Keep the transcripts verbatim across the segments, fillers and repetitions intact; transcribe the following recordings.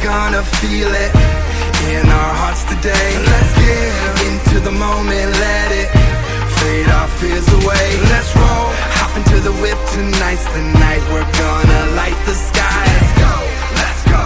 gonna feel it in our hearts today. Let's get into the moment, let it fade our fears away. Let's roll, hop into the whip, tonight's the night. We're gonna light the sky. Let's go, let's go.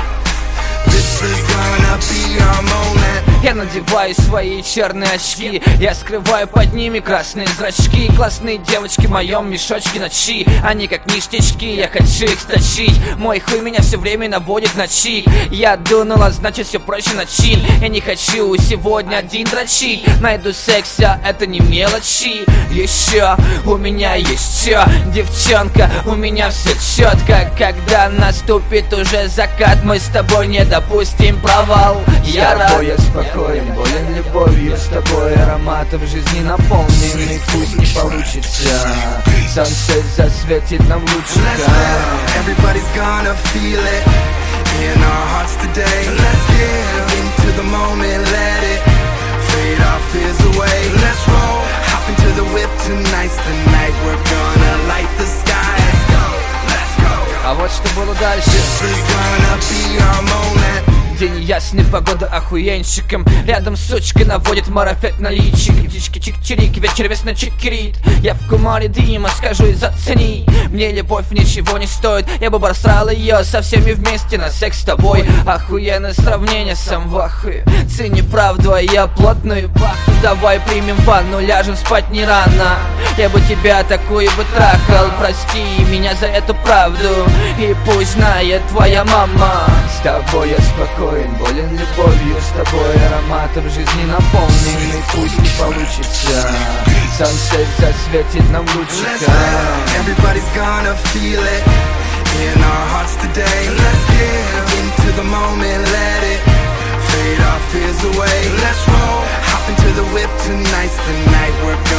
This is gonna be our moment. Я надеваю свои черные очки, я скрываю под ними красные зрачки. Классные девочки в моем мешочке ночи, они как ништячки, я хочу их сточить. Мой хуй меня все время наводит на чик. Я дунула, значит все проще начин. Я не хочу сегодня один дрочить. Найду секс, а это не мелочи. Еще у меня есть чё, девчонка, у меня все четко. Когда наступит уже закат, мы с тобой не допустим провал. Я рад, спокоен, болен любовью с тобой, ароматом жизни наполненный. Пусть не получится, сансет засветит нам лучика. Everybody's gonna feel it in our hearts today. Let's get into the moment, let it fade our fears away. Let's roll, hop into the whip, tonight's the night. We're gonna light the sky. Let's go, let's go. А вот что было дальше. This is gonna be our moment. День ясный, погода охуенщиком. Рядом сучка наводит марафет на личик. Птички чик-чирик, вечер весна чикерит. Я в кумаре дыма, скажу и зацени. Мне любовь ничего не стоит. Я бы бросал ее со всеми вместе на секс с тобой. Охуенное сравнение, сам в ахуе. Цени правду, а я плотную баху. Давай примем ванну, ляжем спать не рано. Я бы тебя такую бы трахал. Прости меня за эту правду, и пусть знает твоя мама. С тобой я спокоен, болен любовью с тобой, ароматом жизни наполненный. Пусть не получится, сансет засветит нам лучика. Everybody's gonna feel it in our hearts today. Let's get into the moment, let it fade our fears away. Let's roll, hop into the whip, tonight's the night. We're